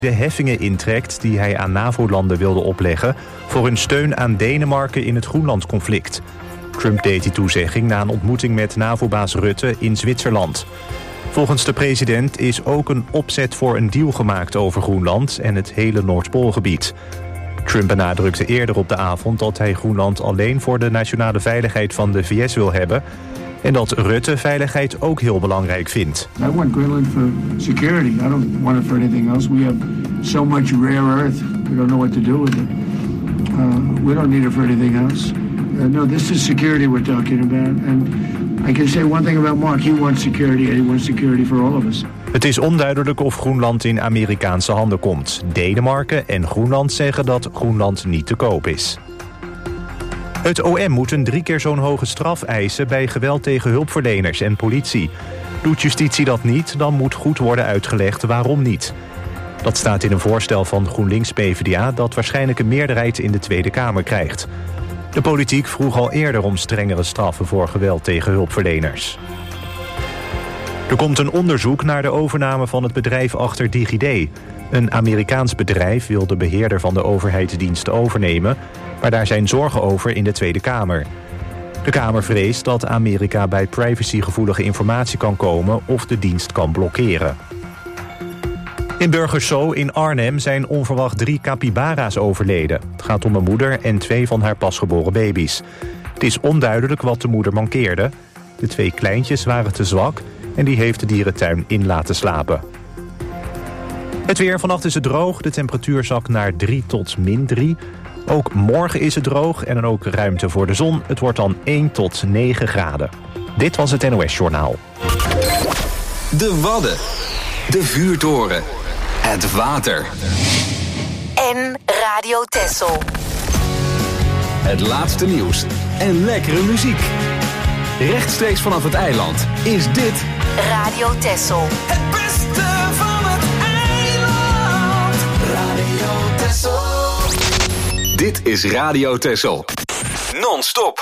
de heffingen intrekt die hij aan NAVO-landen wilde opleggen voor hun steun aan Denemarken in het Groenland-conflict. Trump deed die toezegging na een ontmoeting met NAVO-baas Rutte in Zwitserland. Volgens de president is ook een opzet voor een deal gemaakt over Groenland en het hele Noordpoolgebied. Trump benadrukte eerder op de avond dat hij Groenland alleen voor de nationale veiligheid van de VS wil hebben en dat Rutte veiligheid ook heel belangrijk vindt. I want Greenland for security. I don't want it for anything else. We have so much rare earth. We don't know what to do with it. We don't need it for anything else. No, this is security we're talking about. And I can say one thing about Mark. He wants security and he wants security for all of us. Het is onduidelijk of Groenland in Amerikaanse handen komt. Denemarken en Groenland zeggen dat Groenland niet te koop is. Het OM moet een 3 keer zo'n hoge straf eisen bij geweld tegen hulpverleners en politie. Doet justitie dat niet, dan moet goed worden uitgelegd waarom niet. Dat staat in een voorstel van GroenLinks-PVDA dat waarschijnlijk een meerderheid in de Tweede Kamer krijgt. De politiek vroeg al eerder om strengere straffen voor geweld tegen hulpverleners. Er komt een onderzoek naar de overname van het bedrijf achter DigiD. Een Amerikaans bedrijf wil de beheerder van de overheidsdiensten overnemen, maar daar zijn zorgen over in de Tweede Kamer. De Kamer vreest dat Amerika bij privacygevoelige informatie kan komen of de dienst kan blokkeren. In Burgerso in Arnhem zijn onverwacht 3 capybara's overleden. Het gaat om een moeder en 2 van haar pasgeboren baby's. Het is onduidelijk wat de moeder mankeerde. De 2 kleintjes waren te zwak en die heeft de dierentuin in laten slapen. Het weer, vannacht is het droog. De temperatuur zakt naar 3 tot -3. Ook morgen is het droog en dan ook ruimte voor de zon. Het wordt dan 1 tot 9 graden. Dit was het NOS Journaal. De Wadden. De vuurtoren. Het water. En Radio Texel. Het laatste nieuws en lekkere muziek. Rechtstreeks vanaf het eiland is dit Radio Texel. Het beste van het eiland. Radio Texel. Dit is Radio Texel. Non-stop.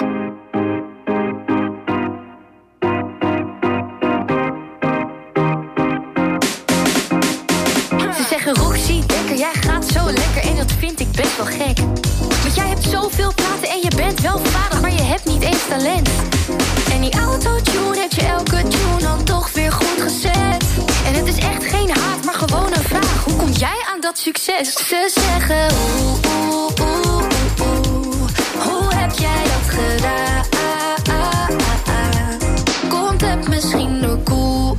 Ze zeggen Roxy, Dekker, jij gaat zo lekker en dat vind ik best wel gek. Want jij hebt zoveel praten en je bent wel vaardig, maar je hebt niet eens talent. En die autotune heeft je elke tune dan toch weer goed gezet. En het is echt geen haat, maar gewoon een vraag. Hoe kom jij aan dat succes? Ze zeggen hoe heb jij dat gedaan? Komt het misschien door koe?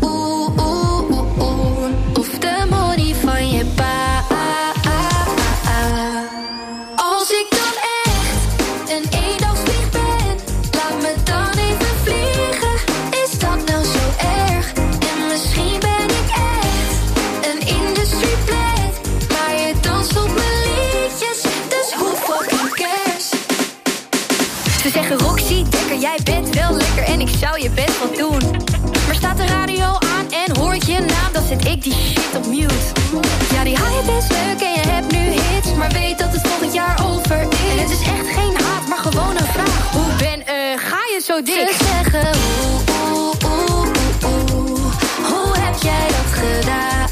Of de money van je pa? Als ik dan echt een eendagsvlieg ben, laat me dan even vliegen. Is dat nou zo erg? En misschien ben ik echt een industry plant, maar je danst op mijn liedjes, dus hoe fucking cares? Ze zeggen Roxy, Dekker, jij bent wel lekker en ik zou je best wel doen. Maar staat de radio aan en hoort je naam, dan zet ik die shit op mute. Ja, die hype is leuk en je hebt nu hits, maar weet dat het volgend jaar over is. En het is echt geen haat, maar gewoon een vraag. Ga je zo dik? Ze zeggen hoe heb jij dat gedaan?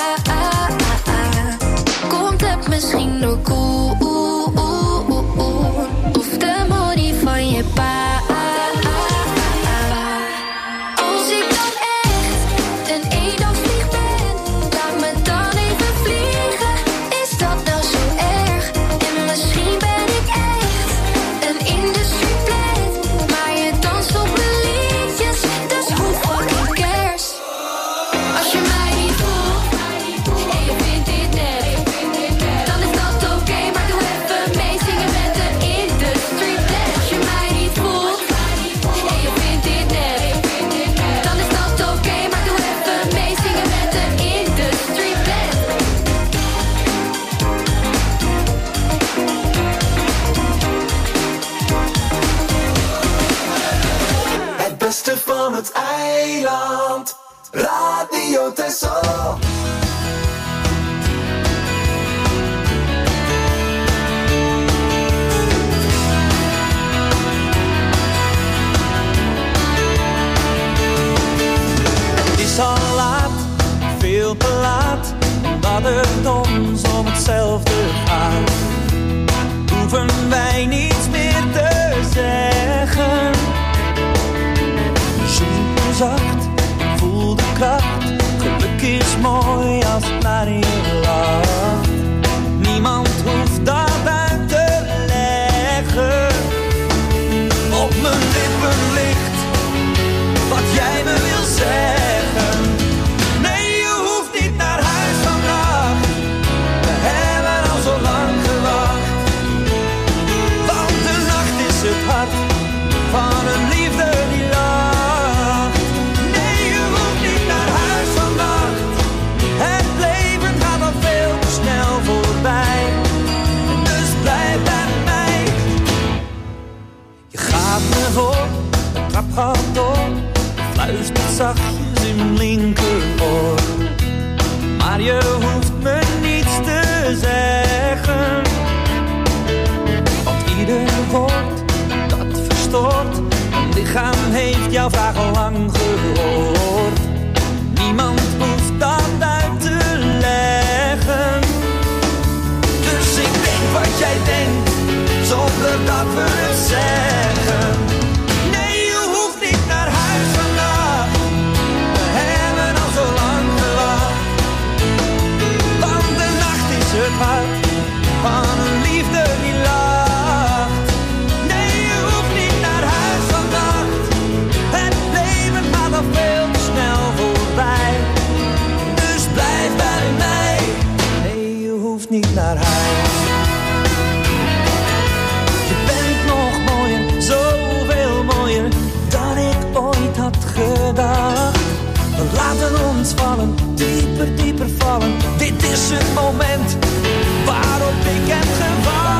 Komt het misschien door koe? Of de money van je pa? Als ik dan echt een eendagsvlieg ben, laat me dan even vliegen. Is dat nou zo erg? En misschien ben ik echt een industry plant, maar je danst op mijn liedjes, dus hoe fucking cares? Als je mij niet voelt en je vindt dit net, dan is dat oké, maar doe even mee zingen met de industry plant. Als je mij niet voelt en je vindt dit net, dan is dat oké, maar doe even mee zingen met de industry plant. het beste van het eiland. Radio Texel. Het is al laat, veel te laat, omdat het ons jouw vraag al lang gehoord. Niemand hoeft dat uit te leggen. Dus ik denk wat jij denkt, zonder dat we het zeggen. Nee, je hoeft niet naar huis vandaag. We hebben al zo lang gewacht. Want de nacht is het hart van een liefde die lacht. Nee, je hoeft niet naar huis vandaag. Het leven gaat al veel te snel voorbij. Dus blijf bij mij. Nee, je hoeft niet naar huis. Je bent nog mooier, zoveel mooier dan ik ooit had gedacht. We laten ons vallen, dieper, dieper vallen. Dit is het moment waarop ik heb gewacht.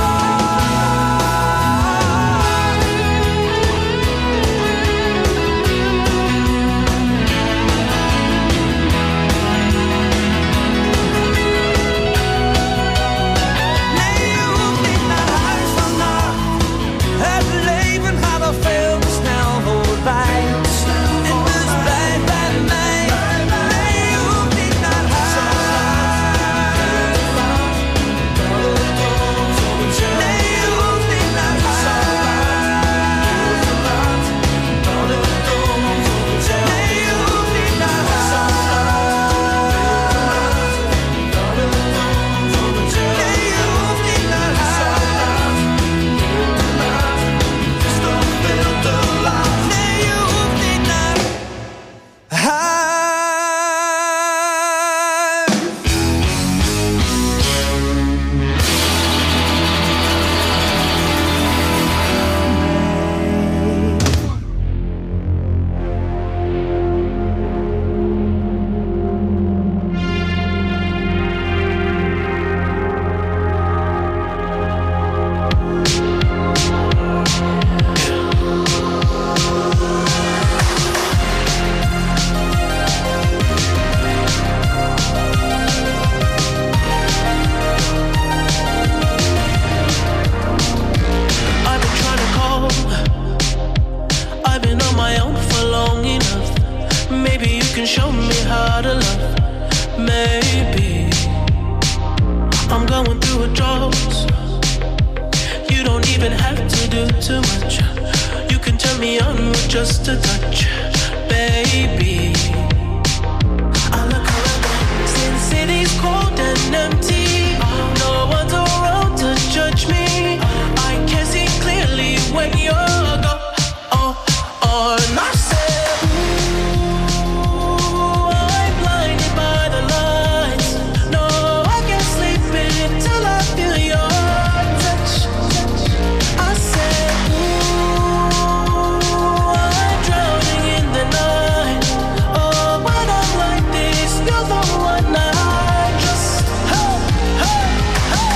Nee, je hoeft niet naar huis vandaag. Het leven gaat al veel te snel voorbij. Dus blijf bij mij. Nee, je hoeft niet naar huis. Nee, je hoeft niet naar huis. Nee, je hoeft niet naar huis. Nee, je hoeft niet naar huis. Het is toch veel te laat. Nee, je hoeft niet naar huis. I've been trying to call. I've been on my own for long enough. Maybe you can show me how to love. Maybe I'm going through a drought. You don't even have to do too much. You can turn me on with just a touch, baby. I look around, since city's cold and empty. No one's around to judge me. I can see clearly when you're gone. And I said, ooh, I'm blinded by the lights. No, I can't sleep until I feel your touch. I said, ooh, I'm drowning in the night. Oh, when I'm like this, you're the one I just, hey, hey, hey.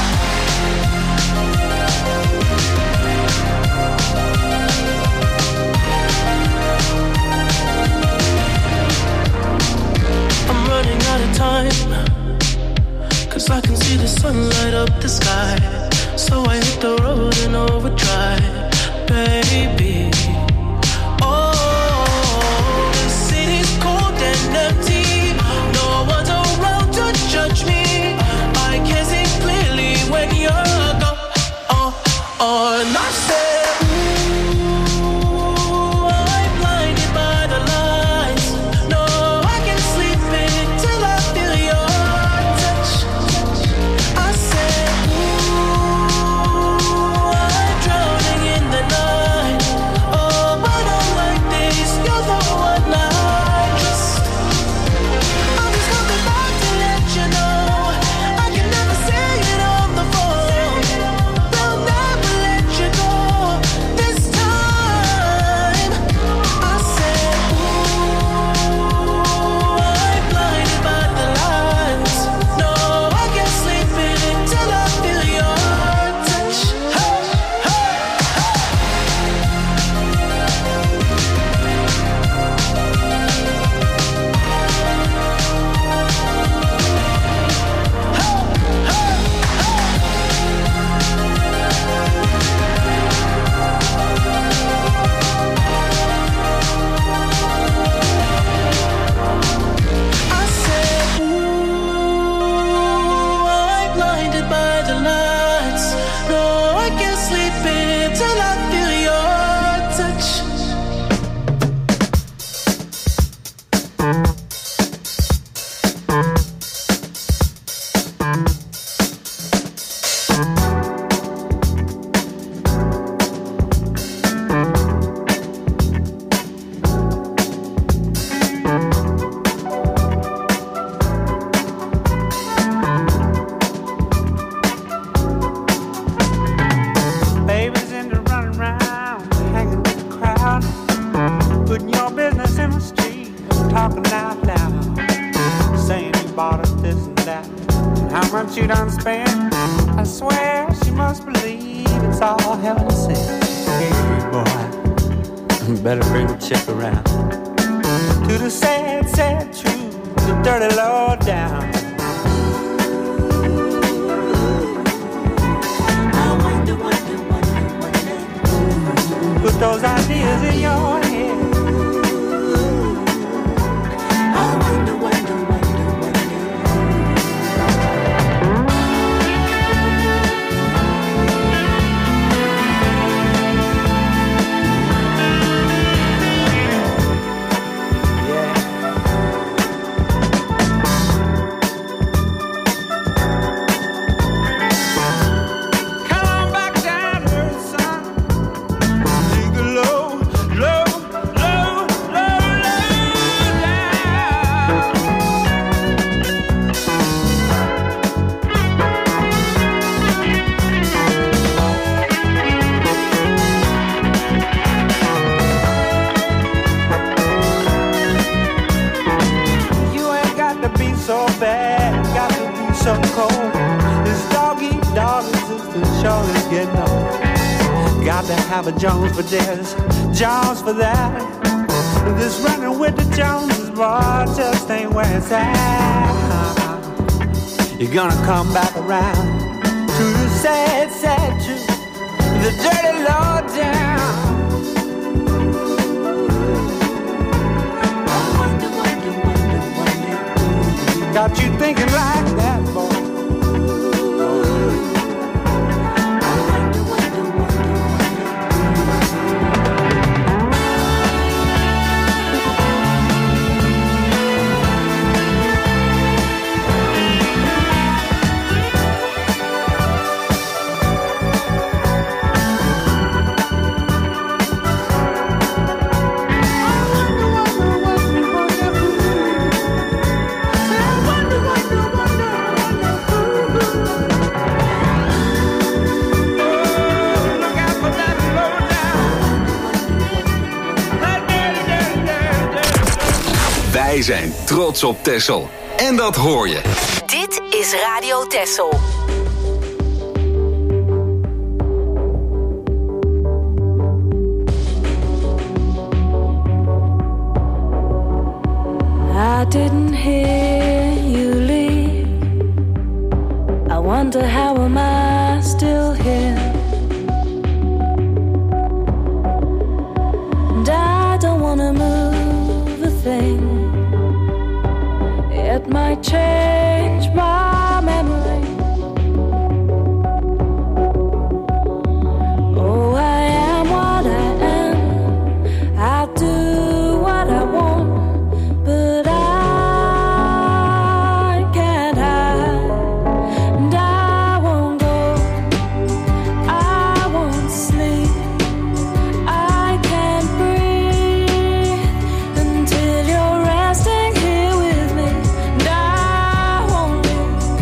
I'm running out of time, 'cause I can see the sun light up the sky. So I hit the road in overdrive, baby. Oh, the city's cold and empty. No one's around to judge me. I can see clearly when you're gone. And I said, ooh, I'm blinded by the lights. No, I can't sleep until I feel your touch. I said, ooh, I'm drowning in the night. done spent. I swear she must believe it's all hell to sin. Hey boy, better bring the chick around to the sad, sad truth, the dirty low down. Put those ideas in your head. I wonder. So cold, this dog-eat-dog existence sure is getting old. Got to have a Jones for this, Jones for that. This running with the Joneses, boy, just ain't where it's at. You're gonna come back around to the sad, sad truth, the dirty low down. Got you thinking like that, boy. Wij zijn trots op Texel. En dat hoor je. Dit is Radio Texel. I didn't hear you leave. I wonder how am I still here. And I don't wanna move a thing. It might change my memory. Oh, I am what I am. I do what I want, but I can't hide. And I won't go, I won't sleep, I can't breathe until you're resting here with me. And I won't leave.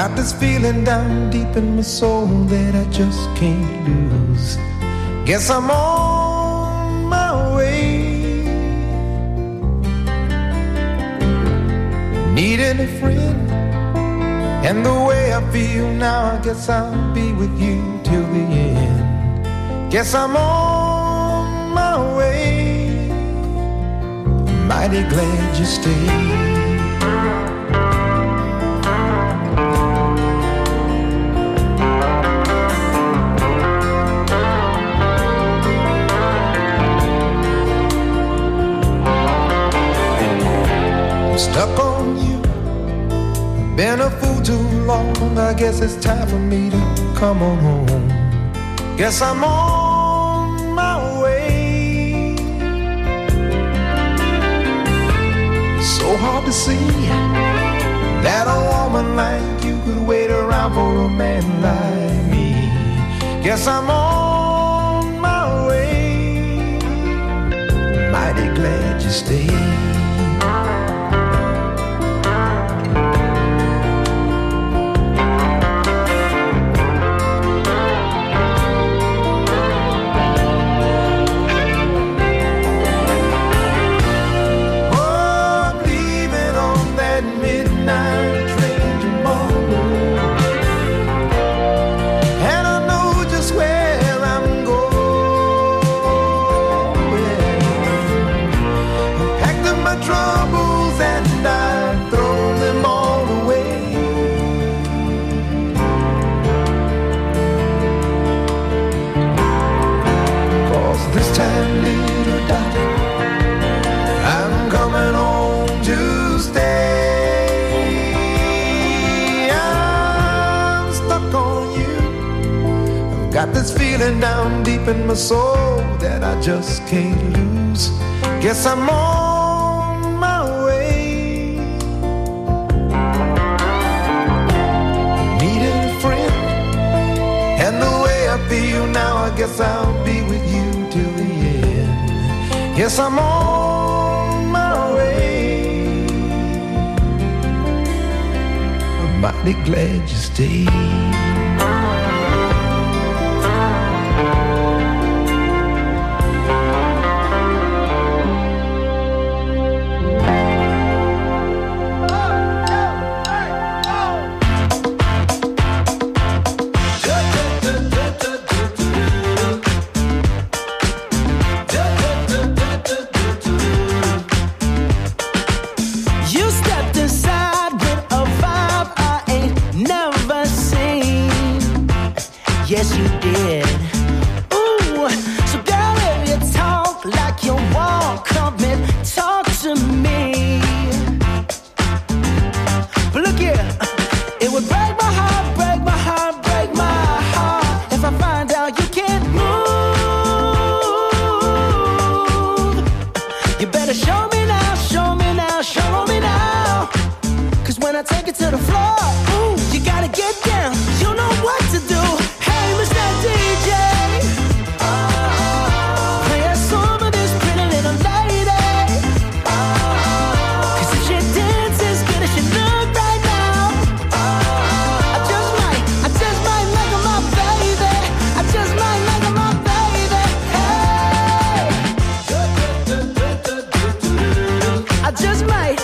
Got this feeling down deep in my soul that I just can't lose. Guess I'm on my way. Needing a friend, and the way I feel now, I guess I'll be with you till the end. Guess I'm on my way. Mighty glad you stayed. Stuck on you, been a fool too long. I guess it's time for me to come on home. Guess I'm on my way. So hard to see that a woman like you could wait around for a man like me. Guess I'm on my way. Mighty glad you stayed. Got this feeling down deep in my soul that I just can't lose. Guess I'm on my way. Needing a friend, and the way I feel now, I guess I'll be with you till the end. Yes, I'm on my way. I'm mighty glad you stayed. Yes, you did. Ooh, so girl, if you talk like you want, come and talk to me. But look here, it would break my heart, break my heart, break my heart if I find out you can't move. You better show me now, show me now, show me now. 'Cause when I take it to the floor, ooh, you gotta get down. You know what to do. DJ, play a song of this pretty little lady. 'Cause if she dances as good as she look right now, I just might make her my baby. I just might make her my baby. Hey, I just might.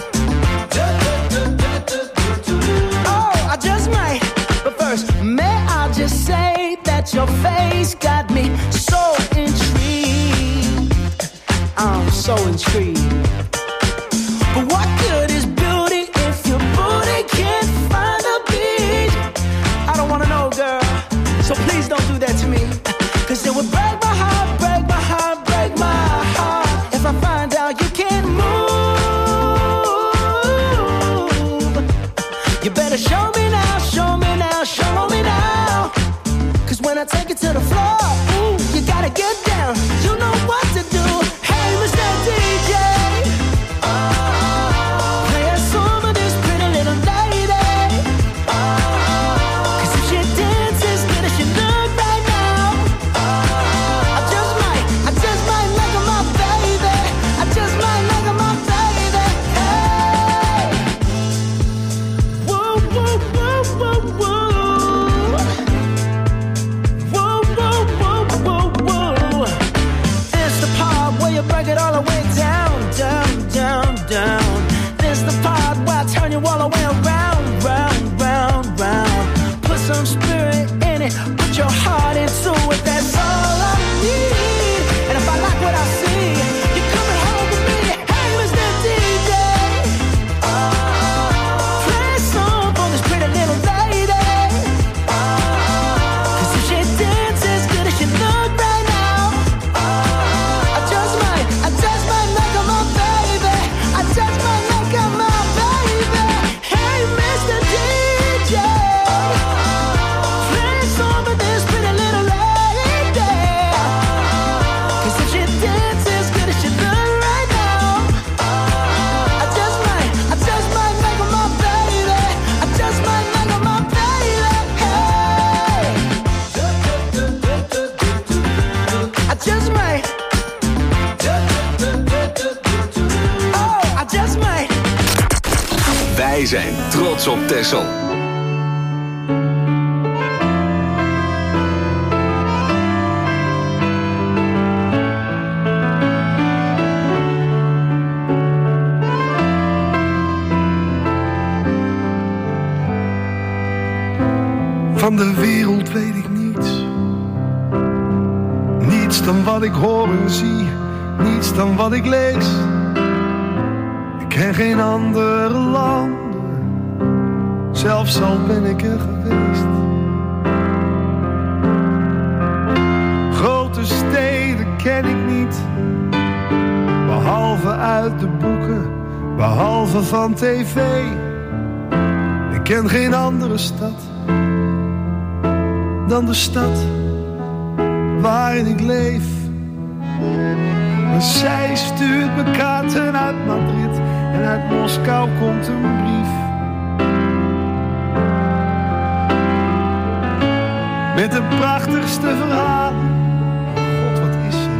Oh, I just might. But first, may I just say your face got me so intrigued. I'm so intrigued. But what good is beauty if your booty can't find a beat? I don't wanna know, girl, so please don't do that to me. 'Cause it would break my heart, break my heart, break my heart if I find out you can't move. You better show me now, show me now, show me now. When I take it to the floor, ooh, you gotta get down. You know what to do. Hey, Mr. DJ, play a song of this pretty little lady. 'Cause if she dances as good as she look right now, I just might make her my baby. I just might make her my baby. Hey, woo, woo, way down, down, down, down. This the part where I turn you all the way around, round, round, round. Put some spirit in it, put your heart into it. That's all I need. And if I like what I see, you're coming home with me. Hey, Mr. DJ, play a song for this pretty little lady. 'Cause if she dances good as she look right now, I just might make her my baby. I just might make her my baby. Hey, Mr. DJ, play a song for this pretty little lady. 'Cause if she dances good as she look right now, I just might make her my baby. I just might make her my baby. Hey, I just might. Oh, I just might. Wij zijn trots op Texel. Van de wereld weet ik niets. Niets dan wat ik hoor en zie. Niets dan wat ik lees. Ik ken geen andere landen. Zelfs al ben ik er geweest. Grote steden ken ik niet. Behalve uit de boeken. Behalve van tv. Ik ken geen andere stad dan de stad waarin ik leef. Maar zij stuurt me kaarten uit Madrid en uit Moskou komt een brief. Met de prachtigste verhalen. God, wat is ze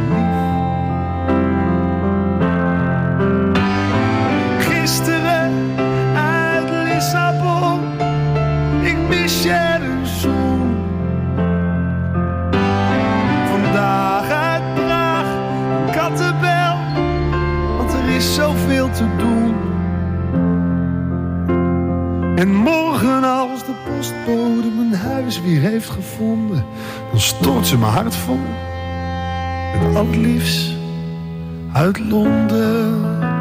lief. Gisteren uit Lissabon, ik mis je een zoen. Vandaag uit Praag, Kattenbel, want er is zoveel te doen. En morgen als de postbode mijn huis weer heeft gevonden, dan stort ze mijn hart vol met al het liefst uit Londen.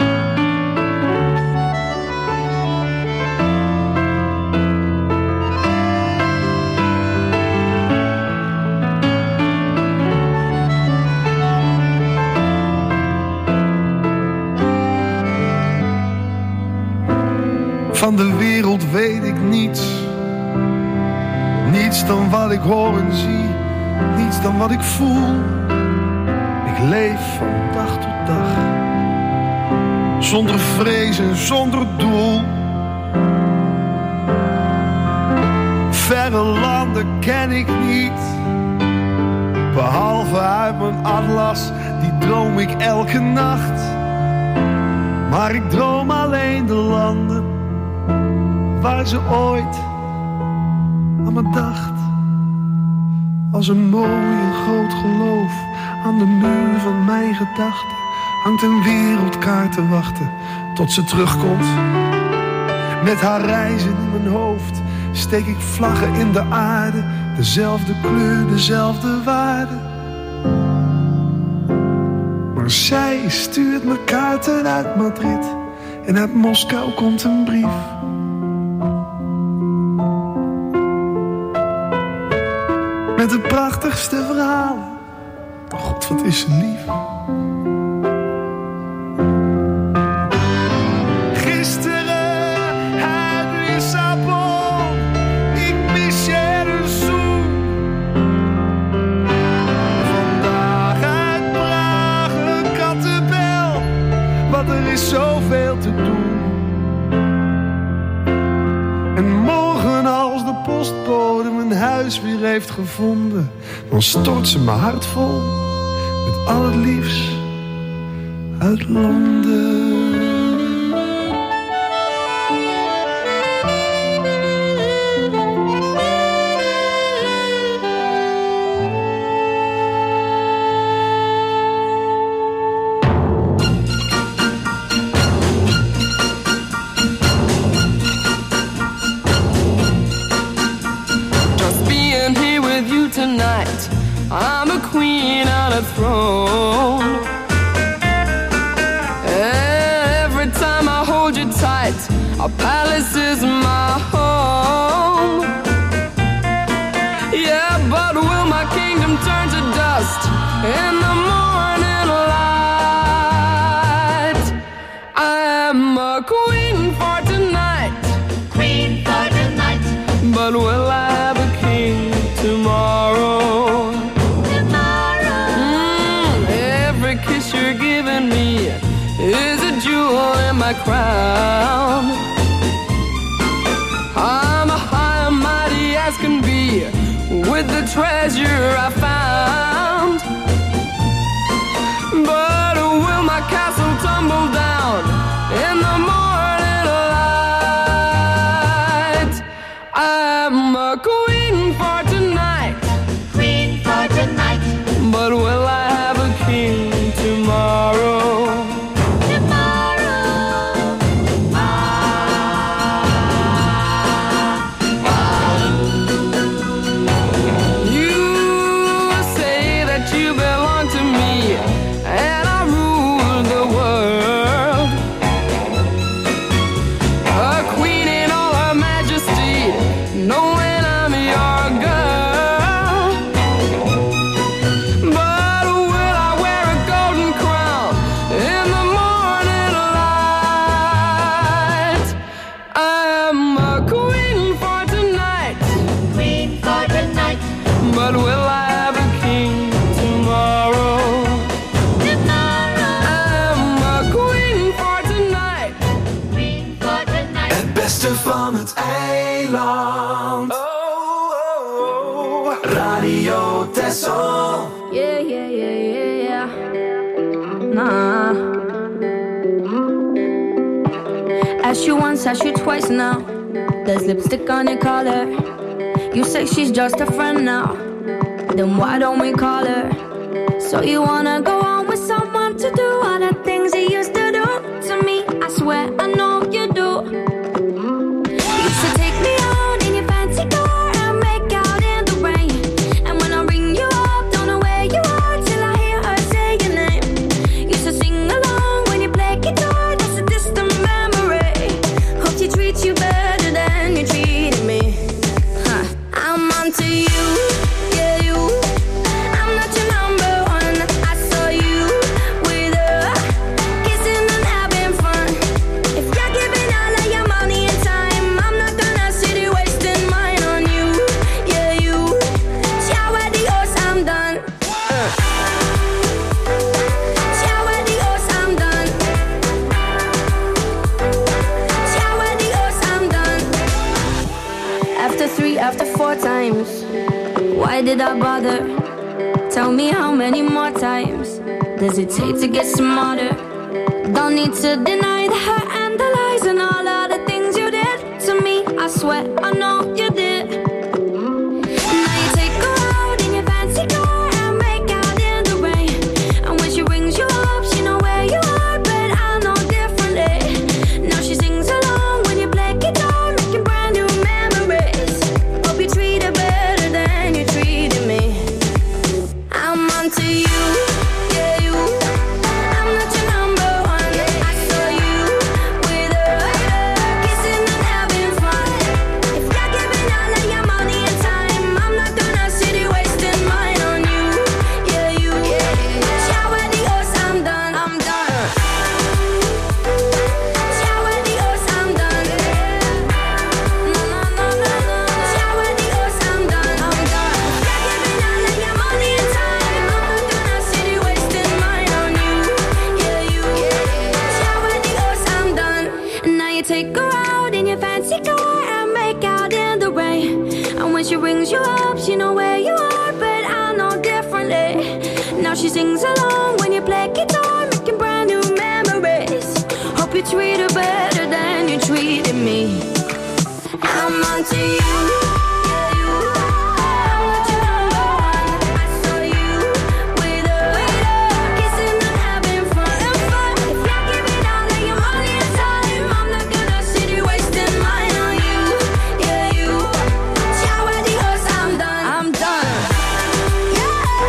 Van de wereld weet ik niets. Niets dan wat ik hoor en zie. Niets dan wat ik voel. Ik leef van dag tot dag. Zonder vrees en zonder doel. Verre landen ken ik niet. Behalve uit mijn atlas, die droom ik elke nacht. Maar ik droom alleen de landen waar ze ooit aan me dacht. Als een mooi en groot geloof aan de muur van mijn gedachten hangt een wereldkaart te wachten tot ze terugkomt. Met haar reizen in mijn hoofd steek ik vlaggen in de aarde. Dezelfde kleur, dezelfde waarde. Maar zij stuurt me kaarten uit Madrid en uit Moskou komt een brief. Met de prachtigste verhalen. Oh God, wat is ze lief. Gisteren uit Lissabon, ik mis je een zoen. Vandaag uit Praag, een Kattenbel, want er is zoveel te doen. En morgen als de postbode mijn huis weer heeft gevonden, dan stort ze mijn hart vol met al het liefst uit Londen. I'm a queen on a throne. Every time I hold you tight, our palace is my home. Yeah, but will my kingdom turn to dust in the morning light? I'm a queen for tonight. Queen for tonight. But will I have a king tomorrow? Tomorrow. Every kiss you're giving me is a jewel in my crown. I'm a high and mighty as can be with the treasure I found. But will my castle tumble down in the morning light? I'm a queen for tonight. Queen for tonight. But will I have a king tomorrow? Van het eiland. Radio Texel. Yeah, yeah, yeah, yeah, yeah. Nah. Asked you once, asked you twice now. There's lipstick on your collar. You say she's just a friend now. Then why don't we call her? So you wanna go on with someone to do all the things he used to do to me? I swear I know you do. Why did I bother? Tell me how many more times does it take to get smarter? Don't need to deny the hurt and the lies and all of the things you did to me. I swear I know you did. Now you take her out in your fancy car and make out in the rain. And when she rings you up, she know where you are, but I know differently. Now she sings along when you play guitar, making brand new memories. Hope you treat her better than you treated me. I'm onto you, yeah, you. I'm not your number one. I saw you with her, kissing and having fun. If you're giving all of your money and time, I'm not gonna sit here wasting mine on you, yeah, you. Ciao, adios, I'm done, I'm done. Ciao, adios, I'm done. No, no, no, no, no. Ciao, adios, I'm done, I'm done. If you're giving all of your money and time, I'm not gonna sit here wasting mine on you, yeah, you. Ciao, adios, I'm done. And now you take her out in your fancy car and make out in the rain. And when she rings you up, she know where you are, but I know differently. Now she sings along when you play guitar, making brand new memories. Hope you treat her better than you treated me. I'm onto you. Yeah, you. I'm not your number one. I saw you with her, kissing and having fun. If you're giving all of your money and time, I'm not gonna sit here wasting mine on you, yeah, you. Ciao, adios, I'm done, I'm done. Yeah.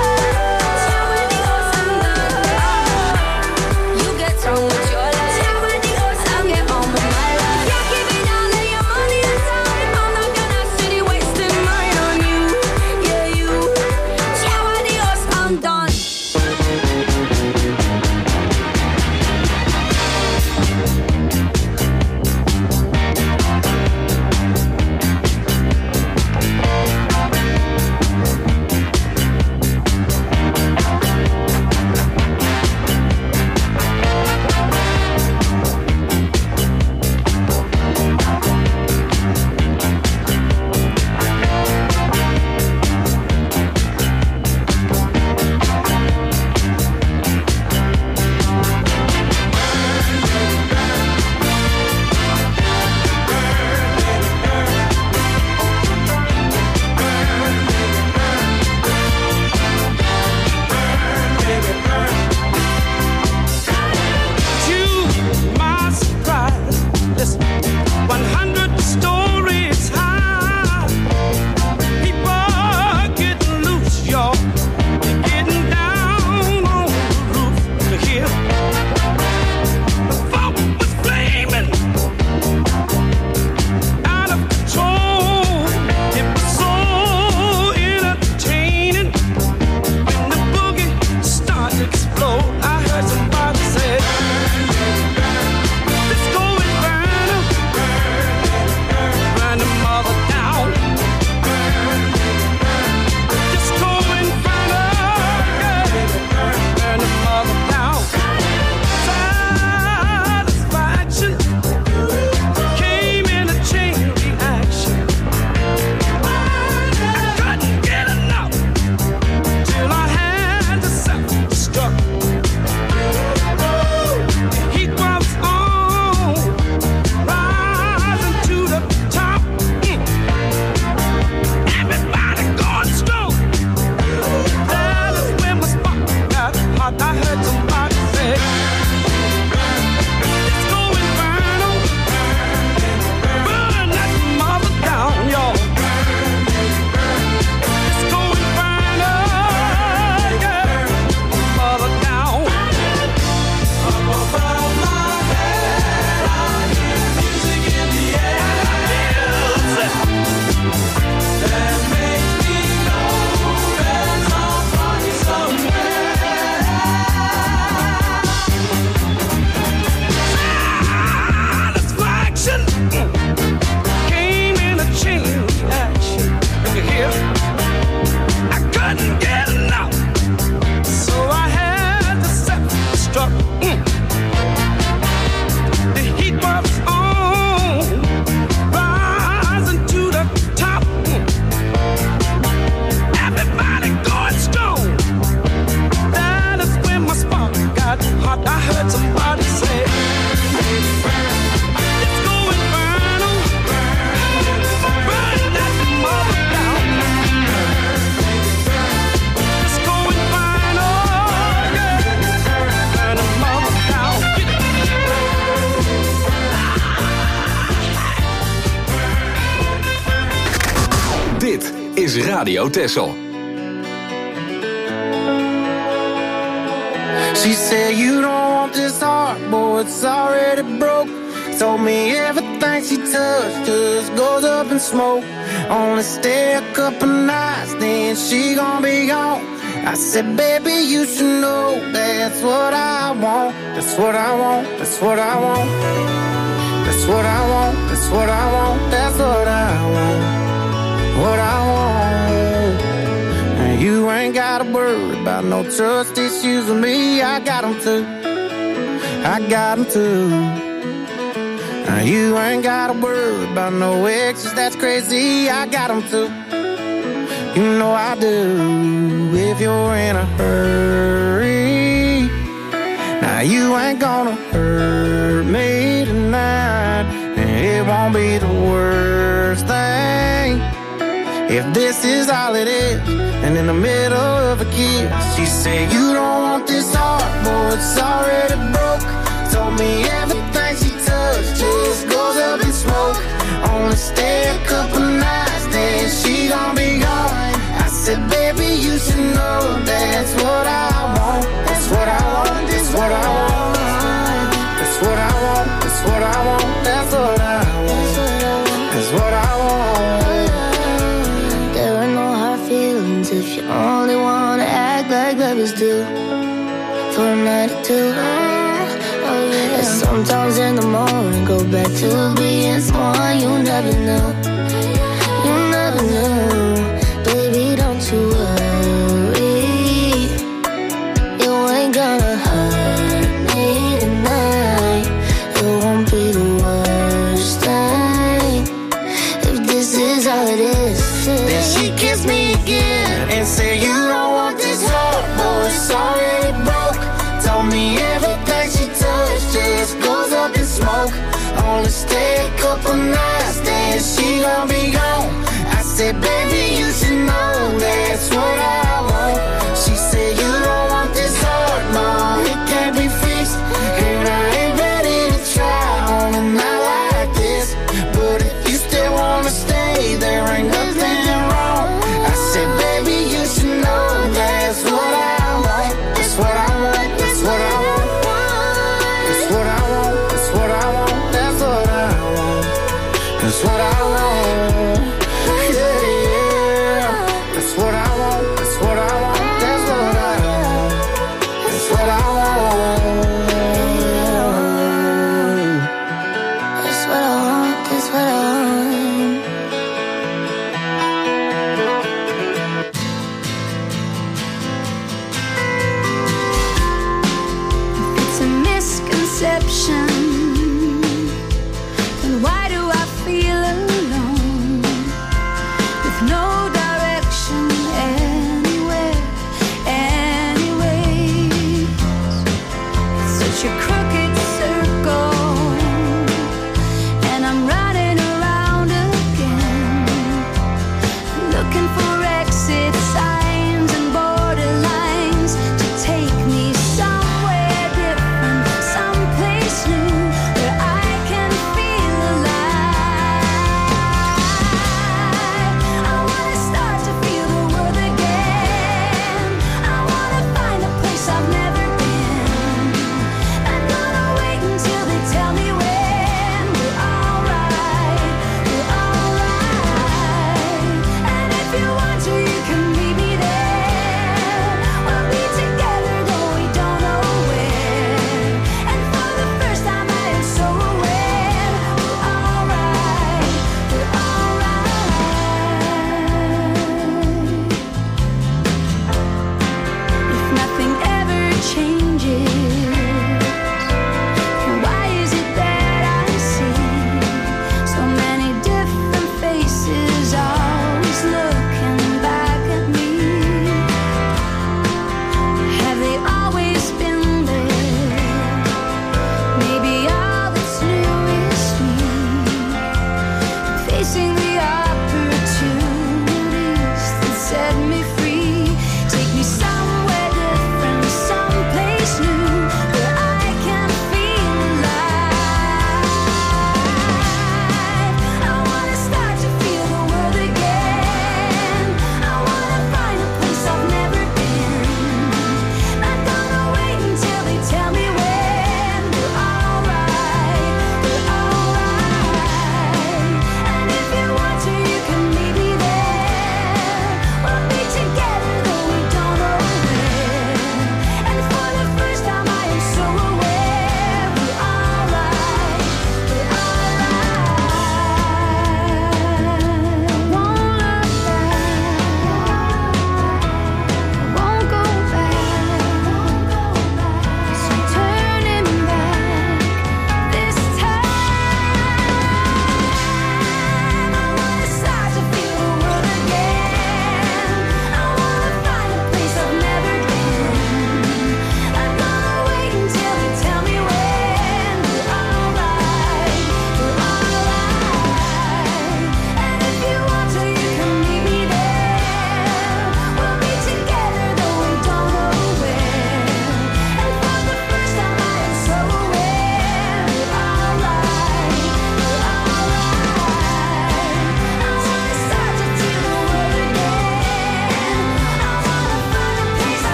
The heat was on, rising to the top. Everybody going strong. That is when my spark got hot. I heard somebody say, let's go and burn 'em. Burn that mother down. Let's go and burn 'em, yeah. Burn that mother down. Dit is Radio Texel. She said you don't want this heart, boy, it's already broke. Told me everything she touched just goes up in smoke. Only stay a couple nights, then she gon' be gone. I said, baby, you should know that's what I want. That's what I want, that's what I want. That's what I want, that's what I want. That's what I want. What I want. And you ain't gotta worry about no trust issues with me. I got them too. I got them too. Now you ain't gotta worry about no exes, that's crazy. I got them too. You know I do. If you're in a hurry, now you ain't gonna hurt me tonight. And it won't be the worst thing if this is all it is. And in the middle of a kiss, she said, you don't want this heart, boy, it's already broke. Told me everything she touched just goes up in smoke. Only stay a couple nights, then she gon' be gone. I said, baby, you should know that's what I want. That's what I want, that's what I want. That's what I want, that's what I want. That's what I want. That's what I want. There are no hard feelings if you only wanna act like babies do. For a night or two. Oh yeah. And sometimes in the morning go back to being someone you never knew. You never knew. Baby, don't you worry. You ain't gonna hurt me tonight. It won't be the worst thing if this is all it is. Then she kissed me again and said, you don't want this heart, boy, it's already broke. Told me everything she touched just goes up in smoke. Only stay a couple nights, then she gon' be gone. I said, baby, you should know that's what I want. She said, you don't want this heart, no, it can't be fixed. And I ain't ready to try on a night like this. But if you still wanna stay, there ain't nothing wrong. I said, baby, you should know that's what I want. That's what I want, that's what I want. That's what I want, that's what I want. That's what I want. That's what I want. Yeah, yeah. That's what I want, that's what I want. That's what I want. That's what I want. That's what I want, that's what I want. It's a misconception. Then why do I feel alone? With no direction anywhere, anyways. It's such a crooked circle, and I'm running around again, looking for exit signs and borderlines to take me somewhere different, someplace new where I can feel alive. I wanna start to feel the world again. I wanna find a place I've never been. I'm gonna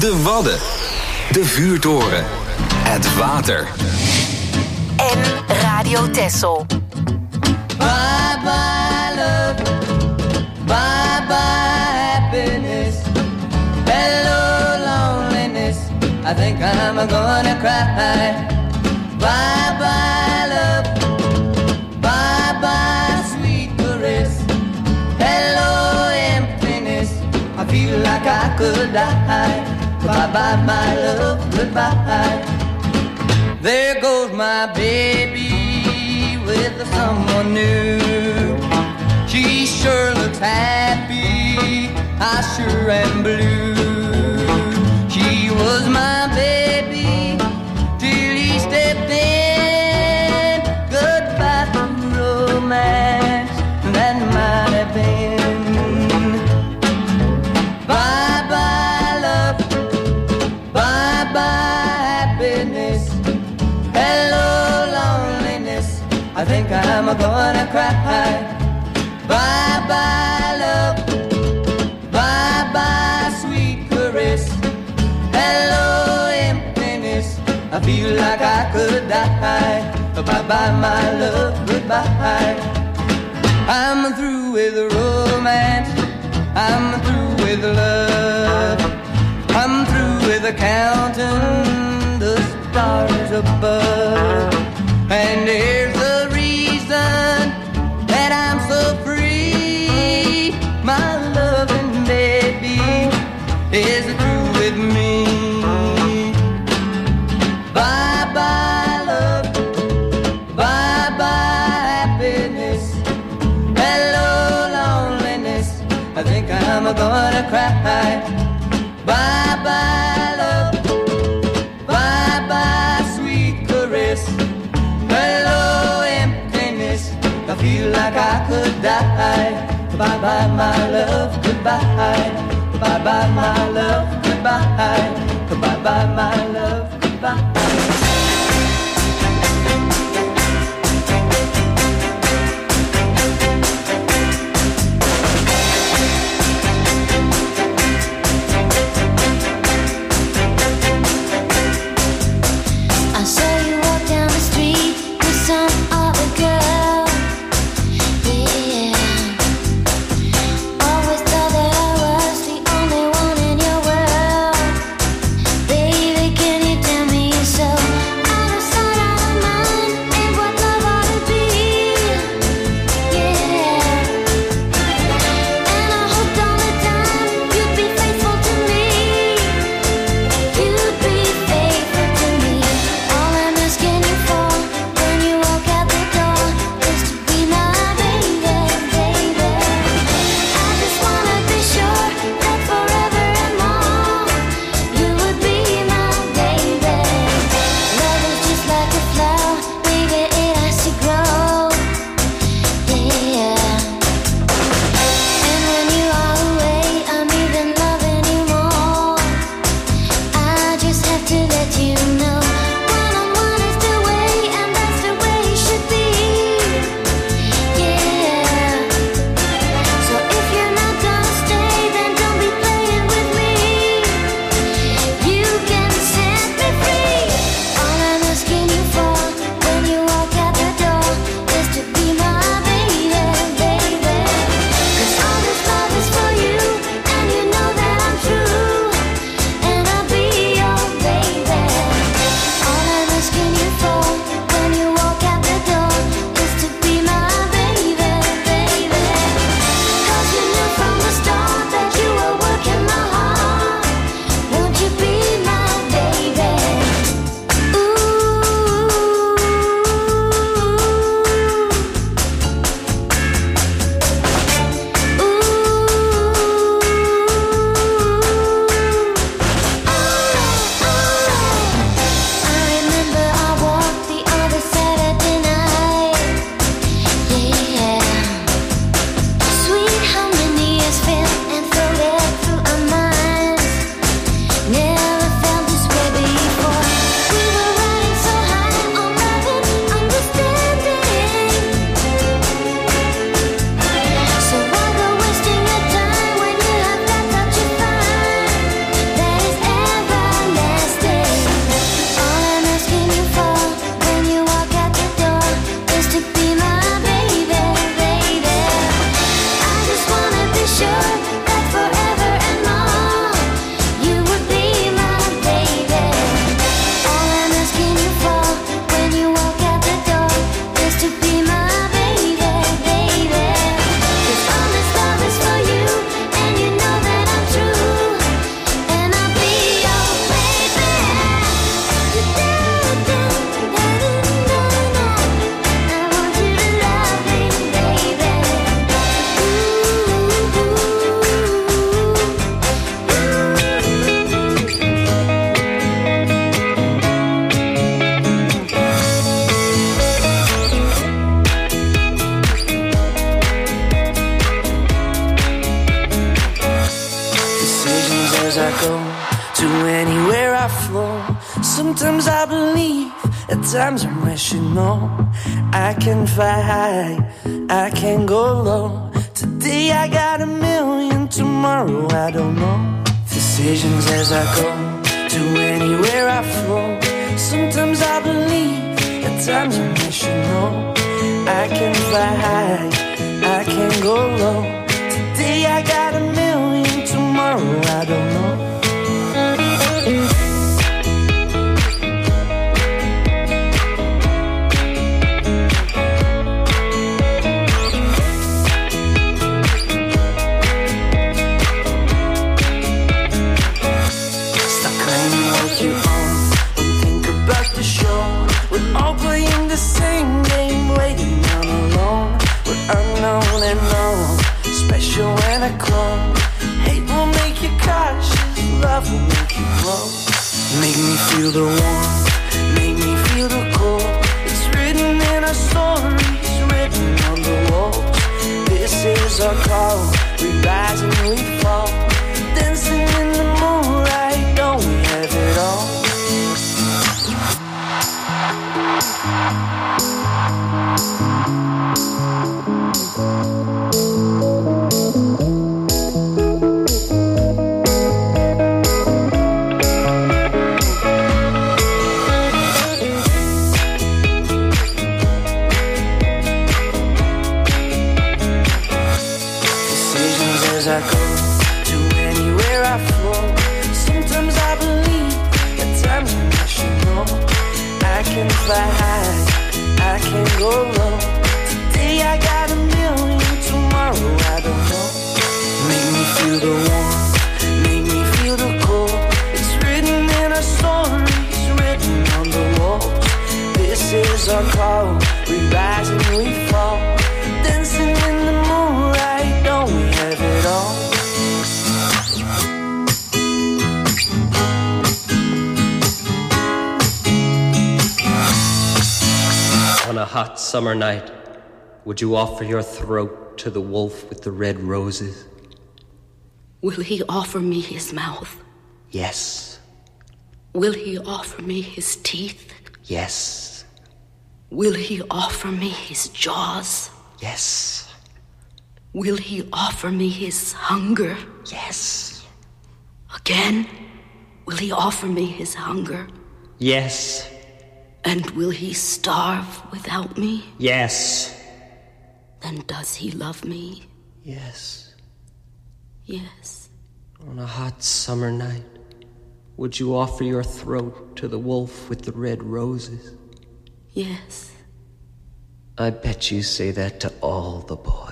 De Wadden. De vuurtoren. Het water. En Radio Texel. Bye bye love, bye bye happiness, hello loneliness, I think I'm gonna cry. Bye bye love, bye bye sweet caress, hello emptiness, I feel like I could die. Bye bye my love, goodbye. There goes my baby with someone new. She sure looks happy, I sure am blue. She was my baby till he stepped in. Goodbye to romance, that might have been. Bye bye love, bye bye happiness, hello loneliness, I think I'm gonna cry. Bye bye love, bye bye sweet caress, hello emptiness, I feel like I could die. Bye bye my love, goodbye. I'm through with romance, I'm through with love, I'm through with counting the stars above. And here's the reason that I'm so free. My loving baby is through with me. Bye bye love, bye bye happiness, hello loneliness, I think I'm gonna cry. Bye bye love, bye bye sweet caress, hello emptiness, I feel like I could die. Bye bye my love, goodbye. Bye bye my love, goodbye. Bye bye my love, goodbye. Baby, can you tell me believe at times I'm rational. I can fly high, I can go low. Today I got 1,000,000, tomorrow I don't know. Decisions as I go, to anywhere I flow. Sometimes I believe, at times I'm rational. I can fly high, I can go low. Today I got 1,000,000, tomorrow I don't know. Same game, waiting on alone. We're unknown and known, special and a clone. Hate will make you cautious, love will make you grow. Make me feel the warmth, make me feel the cold. It's written in our stories, written on the walls. This is our call, we rise and we fall. Dancing in the moonlight, don't we have it all? I go to anywhere I flow. Sometimes I believe, at times I'm rational. I can fly high, I can go low. Today I got 1,000,000, tomorrow I don't know. Make me feel the warmth, make me feel the cold. It's written in our stories, written on the walls. This is our call, we rise and we fall. Dancing in the moonlight, don't we have it all? On a hot summer night, would you offer your throat to the wolf with the red roses? Will he offer me his mouth? Yes. Will he offer me his teeth? Yes. Will he offer me his jaws? Yes. Will he offer me his hunger? Yes. Again, will he offer me his hunger? Yes. And will he starve without me? Yes. Then does he love me? Yes. Yes. On a hot summer night, would you offer your throat to the wolf with the red roses? Yes. I bet you say that to all the boys.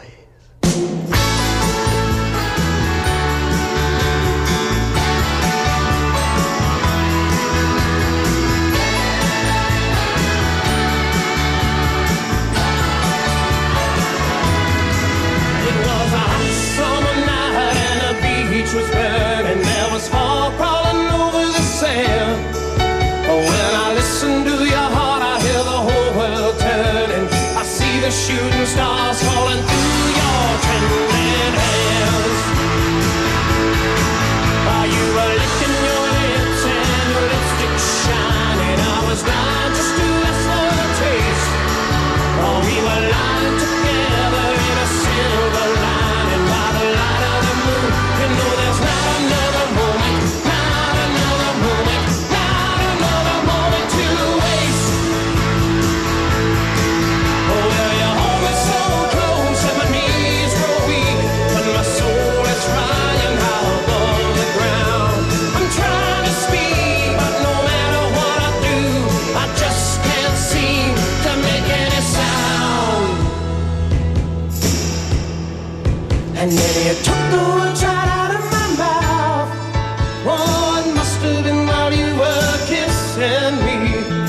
Was burning, there was fog crawling over the sand. Oh, when I listen to your heart, I hear the whole world turning. I see the shooting stars falling through your trembling hands. You were licking your lips and your lipstick shining. I was blind just to ask for a taste. Oh, we were lying together in a silver lining by the light of the moon. You know there's not another moment, not another moment, not another moment to waste. Oh, well, you hold me so close and my knees grow weak, but my soul is crying out above the ground. I'm trying to speak, but no matter what I do, I just can't seem to make any sound. And then you took the words right out of my mouth. Oh, it must have been while you were kissing me.